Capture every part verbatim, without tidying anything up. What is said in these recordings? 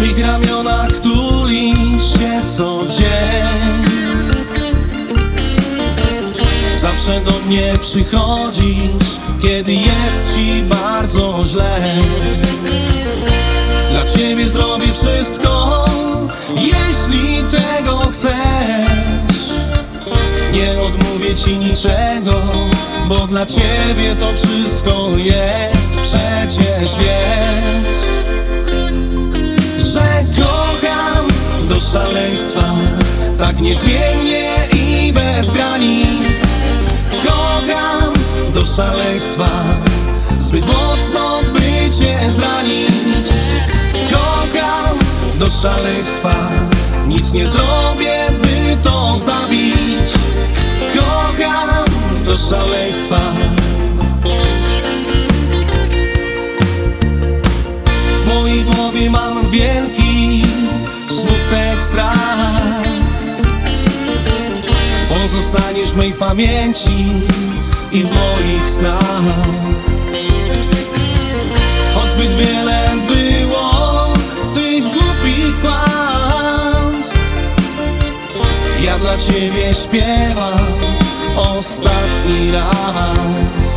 mych ramionach tulisz się co dzień. Zawsze do mnie przychodzisz, kiedy jest ci bardzo źle. Dla ciebie zrobię wszystko, jeśli tego chcesz. Nie odmówię ci niczego, bo dla ciebie to wszystko jest. Przecież wiesz, że kocham do szaleństwa, tak niezmiennie i bez granic. Kocham do szaleństwa, zbyt mocno by cię zranić. Kocham do szaleństwa, nic nie zrobię, by to zabić. Kocham do szaleństwa. W mojej głowie mam wielki smutek, strach. Pozostaniesz w mej pamięci i w moich snach. Choć zbyt wiele było tych głupich kłamstw, ja dla ciebie śpiewam ostatni raz.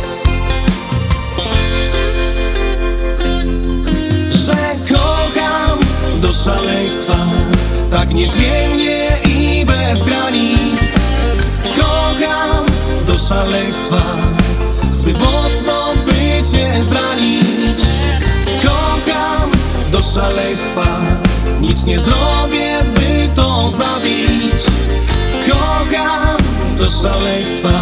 Że kocham do szaleństwa, tak niezmiennie i bez granic. Kocham do szaleństwa, zbyt mocno by cię zranić. Kocham do szaleństwa, nic nie zrobię, by to zabić. Kocham do szaleństwa.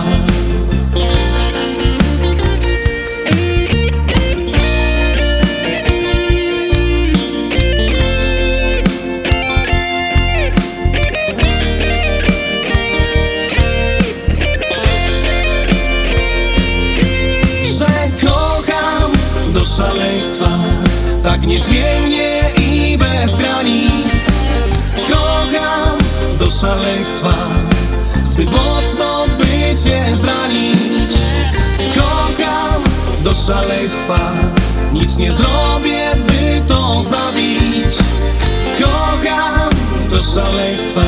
Do szaleństwa, tak niezmiennie i bez granic. Kocham do szaleństwa, zbyt mocno by cię zranić. Kocham do szaleństwa, nic nie zrobię, by to zabić. Kocham do szaleństwa.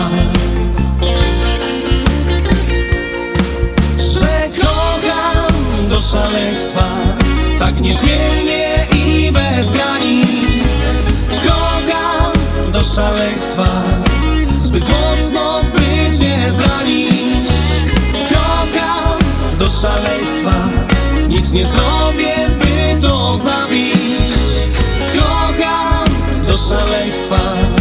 Że kocham do szaleństwa, tak niezmiennie i bez granic. Kocham do szaleństwa, zbyt mocno by cię zranić. Kocham do szaleństwa, nic nie zrobię, by to zabić. Kocham do szaleństwa.